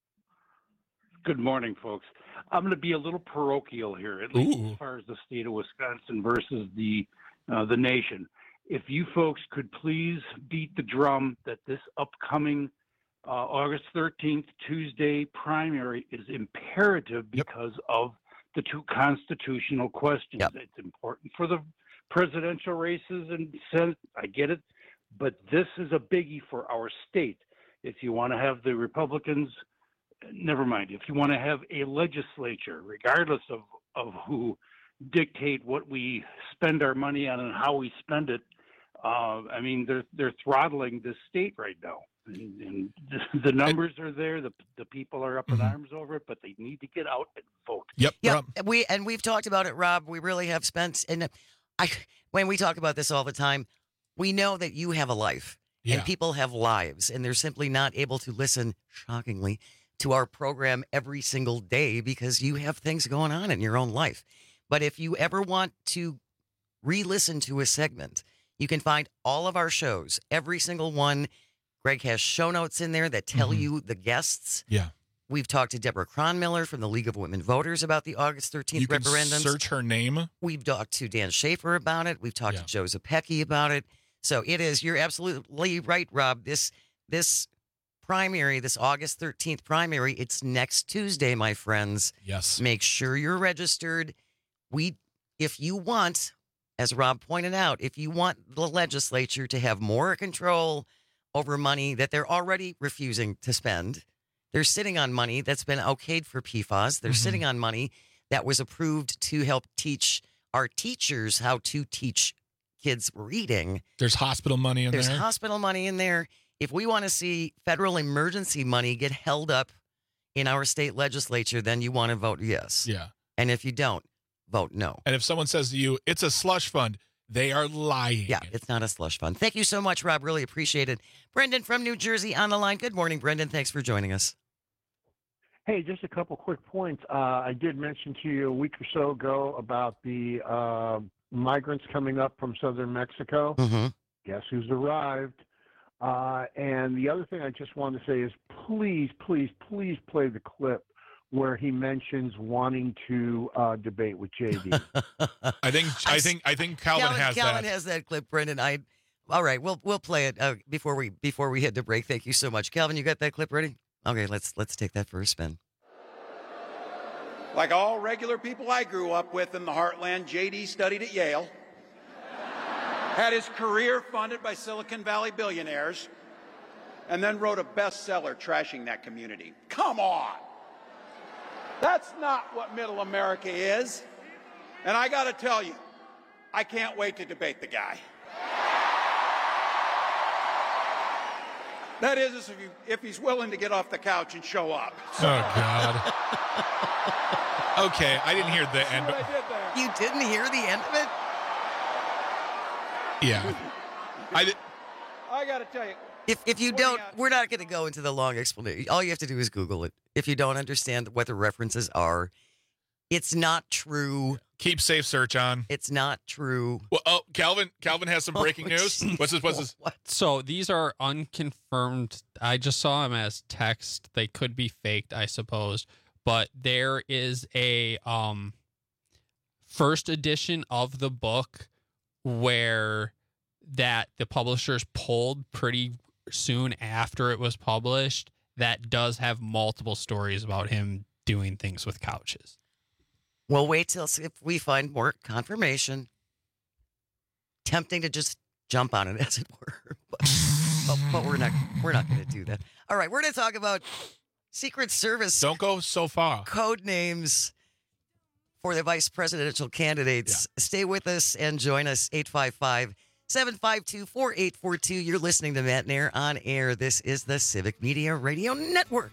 Good morning, folks. I'm going to be a little parochial here, at least as far as the state of Wisconsin versus the nation. If you folks could please beat the drum that this upcoming August 13th, Tuesday primary is imperative because of the two constitutional questions. It's important for the presidential races and Senate. I get it. But this is a biggie for our state. If you want to have the Republicans, never mind. If you want to have a legislature, regardless of who dictate what we spend our money on and how we spend it, I mean, they're throttling this state right now. And the numbers are there. The people are up in arms over it, but they need to get out and vote. Yep. We've talked about it, Rob. We really have spent, and when we talk about this all the time, we know that you have a life and people have lives, and they're simply not able to listen, shockingly, to our program every single day because you have things going on in your own life. But if you ever want to re-listen to a segment, you can find all of our shows, every single one. Greg has show notes in there that tell you the guests. Yeah. We've talked to Deborah Cronmiller from the League of Women Voters about the August 13th referendum. Search her name. We've talked to Dan Schaefer about it. We've talked to Joe Zepecki about it. So it is, you're absolutely right, Rob. This primary, this August 13th primary, it's next Tuesday, my friends. Yes. Make sure you're registered. If you want, as Rob pointed out, if you want the legislature to have more control over money that they're already refusing to spend, they're sitting on money that's been okayed for PFAS. They're sitting on money that was approved to help teach our teachers how to teach kids reading. There's hospital money in there. There's hospital money in there. If we want to see federal emergency money get held up in our state legislature, then you want to vote yes. Yeah. And if you don't, vote no. And if someone says to you, it's a slush fund, they are lying. Yeah, it's not a slush fund. Thank you so much, Rob. Really appreciate it. Brendan from New Jersey on the line. Good morning, Brendan. Thanks for joining us. Hey, just a couple quick points. I did mention to you a week or so ago about the migrants coming up from southern Mexico. Guess who's arrived? And the other thing I just wanted to say is please, please, please play the clip where he mentions wanting to debate with JD. I think Calvin has that. Calvin has that clip, Brendan. All right, we'll play it before we hit the break. Thank you so much, Calvin. You got that clip ready? Okay, let's take that for a spin. Like all regular people I grew up with in the heartland, JD studied at Yale, had his career funded by Silicon Valley billionaires, and then wrote a bestseller trashing that community. Come on! That's not what middle America is. And I got to tell you, I can't wait to debate the guy. That is, if he's willing to get off the couch and show up. Oh, God. Okay, I didn't hear the end. You didn't hear the end of it? Yeah. I got to tell you. If you don't, we're not going to go into the long explanation. All you have to do is Google it. If you don't understand what the references are, it's not true. Keep safe search on. It's not true. Well, Calvin has some breaking news. What's this? So these are unconfirmed. I just saw them as text. They could be faked, I suppose. But there is a first edition of the book where that the publishers pulled pretty soon after it was published that does have multiple stories about him doing things with couches. We'll wait till if we find more confirmation. Tempting to just jump on it, as it were, but we're not going to do that. All right, we're going to talk about Secret Service. Don't go so far. Code names for the vice presidential candidates. Yeah. Stay with us and join us. 855-752-4842. You're listening to Matt Nair on air. This is the Civic Media Radio Network.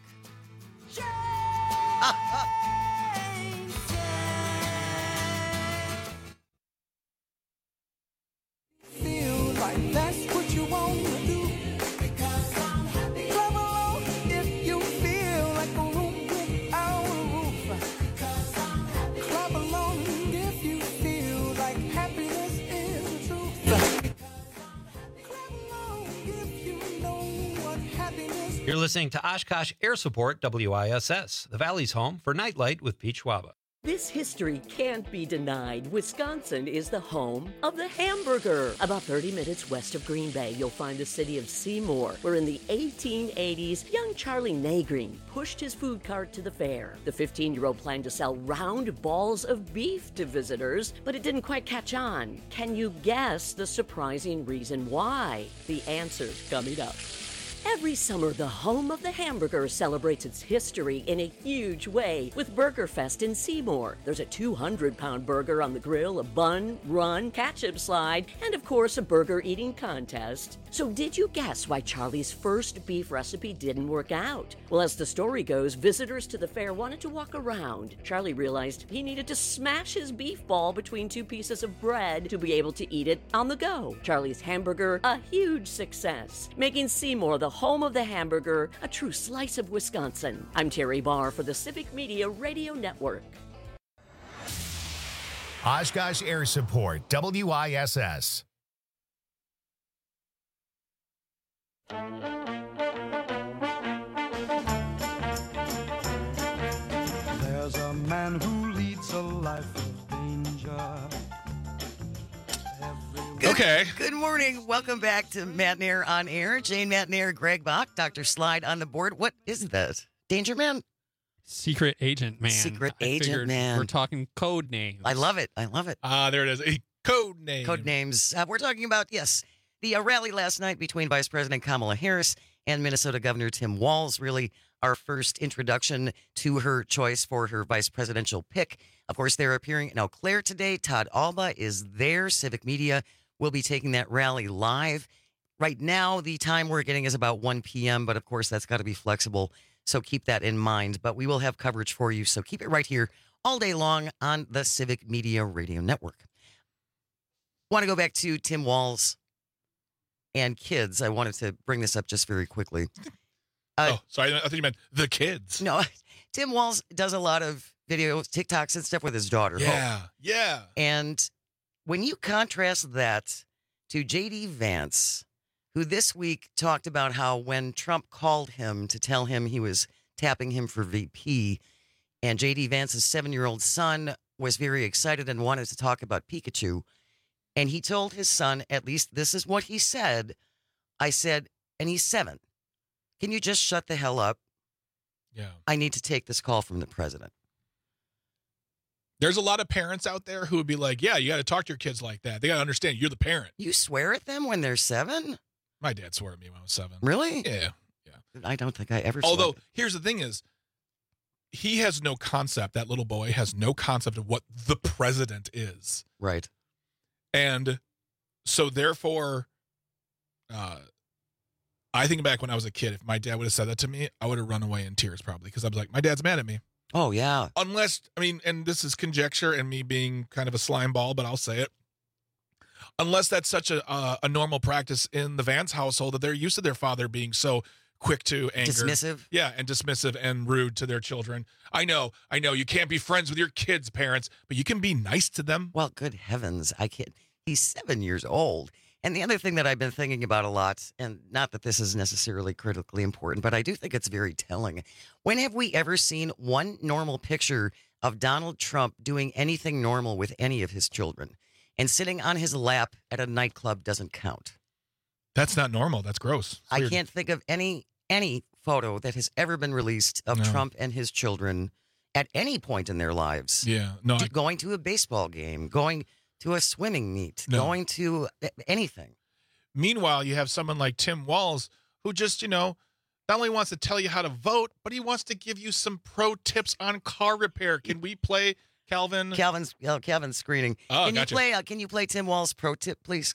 Feel like that's what you want to do. Because I'm happy. Clap along if you feel like a room without a roof. Because I'm happy. Clap along if you feel like happiness is the truth. listening to Oshkosh Air Support WISS, the Valley's home for Nightlight with Pete Schwaba. This history can't be denied. Wisconsin is the home of the hamburger. About 30 minutes west of Green Bay, you'll find the city of Seymour, where in the 1880s, young Charlie Nagreen pushed his food cart to the fair. The 15-year-old planned to sell round balls of beef to visitors, but it didn't quite catch on. Can you guess the surprising reason why? The answer's coming up. Every summer, the home of the hamburger celebrates its history in a huge way with Burger Fest in Seymour. There's a 200-pound burger on the grill, a bun, run, ketchup slide, and of course a burger eating contest. So did you guess why Charlie's first beef recipe didn't work out? Well, as the story goes, visitors to the fair wanted to walk around. Charlie realized he needed to smash his beef ball between two pieces of bread to be able to eat it on the go. Charlie's hamburger, a huge success, making Seymour the home of the hamburger, a true slice of Wisconsin. I'm Terry Barr for the Civic Media Radio Network. Oshkosh Air Support, WISS. There's a man who leads a life of danger. Good morning. Welcome back to Matt Nair on Air. Jane Matt Nair, Greg Bach, Dr. Slide on the board. What is that? Danger Man? Secret Agent Man. Secret I Agent figured Man. We're talking code names. I love it. I love it. There it is. A code name. Code names. We're talking about, yes, the rally last night between Vice President Kamala Harris and Minnesota Governor Tim Walz. Really our first introduction to her choice for her vice presidential pick. Of course, they're appearing in Eau Claire today. Todd Alba is there. Civic Media will be taking that rally live. Right now, the time we're getting is about 1 p.m., but of course, that's got to be flexible, so keep that in mind. But we will have coverage for you, so keep it right here all day long on the Civic Media Radio Network. Want to go back to Tim Walz and kids. I wanted to bring this up just very quickly. Sorry, I thought you meant the kids. No, Tim Walz does a lot of videos, TikToks and stuff with his daughter. Yeah. And when you contrast that to J.D. Vance, who this week talked about how when Trump called him to tell him he was tapping him for VP, and J.D. Vance's 7-year-old son was very excited and wanted to talk about Pikachu, and he told his son, at least this is what he said, I said, and he's 7, can you just shut the hell up? Yeah. I need to take this call from the president. There's a lot of parents out there who would be like, yeah, you got to talk to your kids like that. They got to understand you're the parent. You swear at them when they're 7? My dad swore at me when I was 7. Really? Yeah. I don't think I ever Although, here's the thing is, he has no concept, that little boy has no concept of what the president is. Right. And so, therefore, I think back when I was a kid, if my dad would have said that to me, I would have run away in tears probably, because I was like, my dad's mad at me. Oh, yeah. Unless, I mean, and this is conjecture and me being kind of a slime ball, but I'll say it. Unless that's such a normal practice in the Vance household that they're used to their father being so quick to anger. Dismissive? Yeah, and dismissive and rude to their children. I know. You can't be friends with your kids' parents, but you can be nice to them. Well, good heavens. I can't. He's 7 years old. And the other thing that I've been thinking about a lot, and not that this is necessarily critically important, but I do think it's very telling. When have we ever seen one normal picture of Donald Trump doing anything normal with any of his children? And sitting on his lap at a nightclub doesn't count. That's not normal. That's gross. I can't think of any photo that has ever been released of Trump and his children at any point in their lives. Yeah. No. Going to a baseball game, going to a swimming meet, going to anything. Meanwhile, you have someone like Tim Walz who just, not only wants to tell you how to vote, but he wants to give you some pro tips on car repair. Can we play Calvin? Calvin's screening. Oh, can gotcha. you play? Can you play Tim Walz pro tip, please?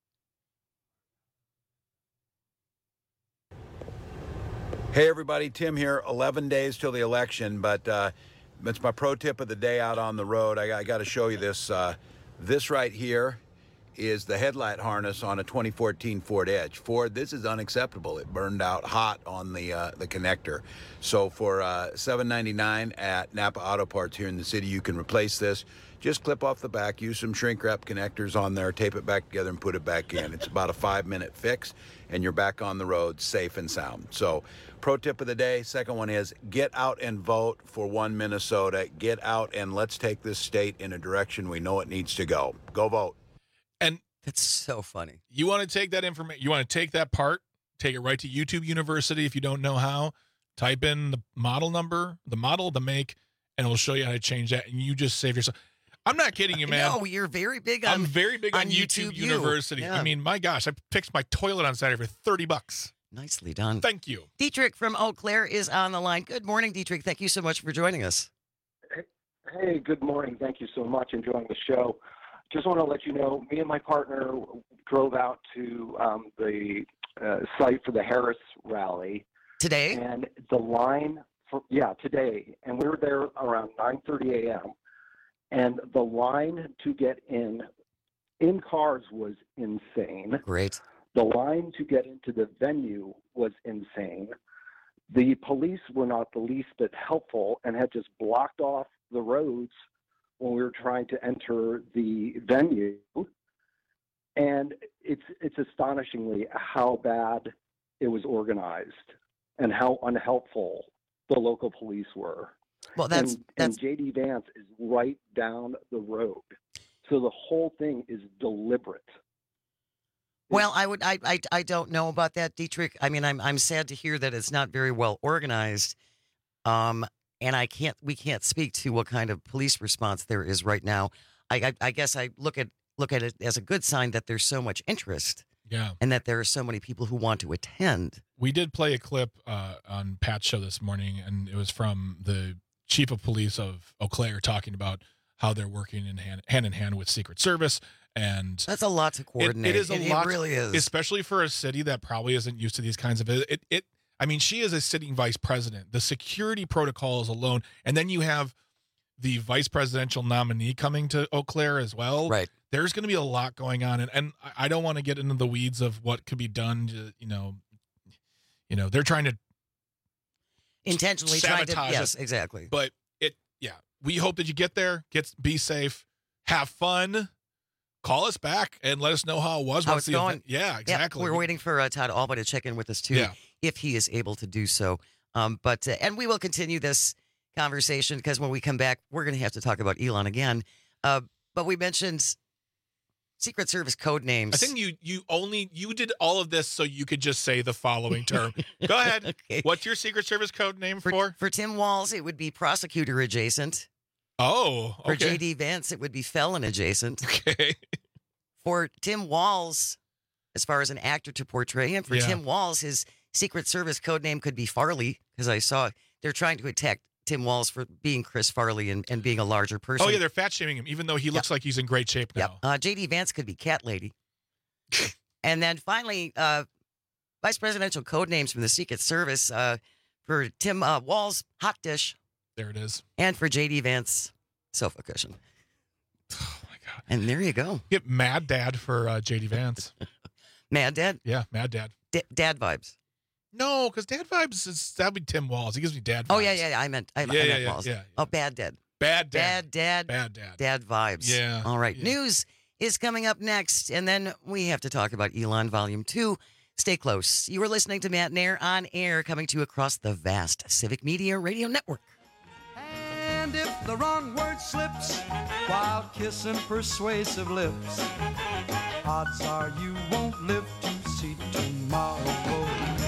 Hey everybody, Tim here. 11 days till the election, but it's my pro tip of the day out on the road. I got to show you this. This right here is the headlight harness on a 2014 Ford Edge. Ford, this is unacceptable. It burned out hot on the connector. So for $7.99 at Napa Auto Parts here in the city, you can replace this. Just clip off the back, use some shrink wrap connectors on there, tape it back together and put it back in. It's about a 5-minute fix and you're back on the road safe and sound. So pro tip of the day, second one is get out and vote for One Minnesota. Get out and let's take this state in a direction we know it needs to go. Go vote. And that's so funny. You want to take that information, you want to take that part, take it right to YouTube University if you don't know how, type in the model number, the model, the make, and it'll show you how to change that, and you just save yourself. I'm not kidding you, man. No, you're very big on I'm very big on YouTube University. Yeah. I mean, my gosh, I fixed my toilet on Saturday for $30. Nicely done. Thank you. Dietrich from Eau Claire is on the line. Good morning, Dietrich. Thank you so much for joining us. Hey, good morning. Thank you so much. Enjoying the show. Just want to let you know, me and my partner drove out to the site for the Harris rally. Today? And the line, today. And we were there around 9:30 a.m. And the line to get in cars was insane. Great. The line to get into the venue was insane. The police were not the least bit helpful and had just blocked off the roads when we were trying to enter the venue. And it's astonishingly how bad it was organized and how unhelpful the local police were. Well, that's and JD Vance is right down the road. So the whole thing is deliberate. Well, I don't know about that, Dietrich. I mean, I'm sad to hear that it's not very well organized. And we can't speak to what kind of police response there is right now. I guess I look at it as a good sign that there's so much interest. Yeah. And that there are so many people who want to attend. We did play a clip on Pat's show this morning, and it was from the chief of police of Eau Claire talking about how they're working hand in hand with Secret Service. And that's a lot to coordinate. It is a lot. It really is. Especially for a city that probably isn't used to these kinds of it. I mean, she is a sitting vice president. The security protocols alone, and then you have the vice presidential nominee coming to Eau Claire as well. Right. There's going to be a lot going on, and I don't want to get into the weeds of what could be done. They're trying to intentionally sabotage it. Yes, it. Exactly. But we hope that you get there, be safe, have fun. Call us back and let us know how it was. How it's going. Yeah, exactly. Yeah, we're waiting for Todd Alba to check in with us too, if he is able to do so. But we will continue this conversation because when we come back, we're going to have to talk about Elon again. But we mentioned Secret Service code names. I think you did all of this so you could just say the following term. Go ahead. Okay. What's your Secret Service code name for? For Tim Walz, it would be prosecutor adjacent. Oh, okay. For JD Vance, it would be felon adjacent. Okay. For Tim Walz, as far as an actor to portray him, Tim Walz, his Secret Service code name could be Farley, because I saw they're trying to attack Tim Walz for being Chris Farley and being a larger person. Oh, yeah, they're fat-shaming him, even though he looks like he's in great shape now. JD Vance could be Cat Lady. And then finally, vice presidential code names from the Secret Service for Tim Walz, Hot Dish. There it is. And for JD Vance, Sofa Cushion. Oh, my God. And there you go. Get Mad Dad for JD Vance. Mad Dad? Yeah, Mad Dad. Dad vibes. No, because Dad vibes that'd be Tim Walz. He gives me dad vibes. Oh, yeah. I meant Walz. Yeah. Oh, Bad Dad. Bad Dad. Bad Dad. Bad Dad. Dad vibes. Yeah. All right. Yeah. News is coming up next, and then we have to talk about Elon Volume 2. Stay close. You are listening to Matt Nair on air, coming to you across the vast Civic Media Radio Network. And if the wrong word slips while kissing persuasive lips, odds are you won't live to see tomorrow.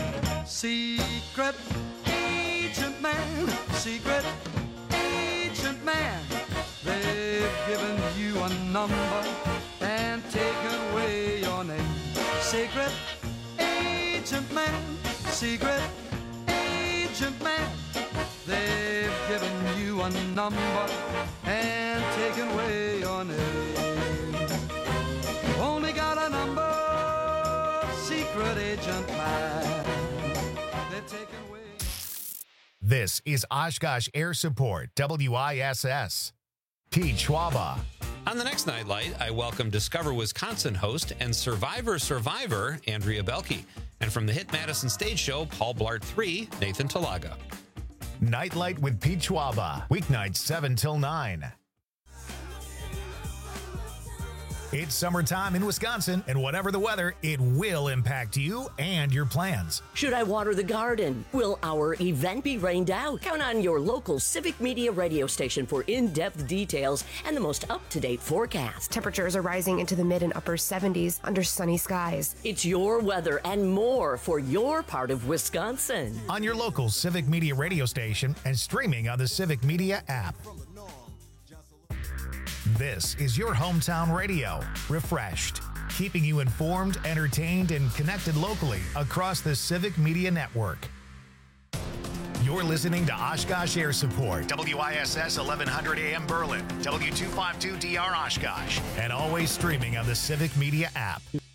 Secret agent man, secret agent man, they've given you a number and taken away your name. Secret agent man, secret agent man, they've given you a number and taken away your name. Only got a number, secret agent man. They've taken away. This is Oshkosh Air Support, WISS. Pete Schwaba. On the next Nightlight, I welcome Discover Wisconsin host and Survivor Andrea Belke. And from the hit Madison Stage Show, Paul Blart 3, Nathan Talaga. Nightlight with Pete Schwaba, weeknights 7 till 9. It's summertime in Wisconsin, and whatever the weather, it will impact you and your plans. Should I water the garden? Will our event be rained out? Count on your local Civic Media radio station for in-depth details and the most up-to-date forecast. Temperatures are rising into the mid and upper 70s under sunny skies. It's your weather and more for your part of Wisconsin. On your local Civic Media radio station and streaming on the Civic Media app. This is your hometown radio, refreshed, keeping you informed, entertained, and connected locally across the Civic Media Network. You're listening to Oshkosh Air Support, WISS 1100 AM Berlin, W252DR Oshkosh, and always streaming on the Civic Media app.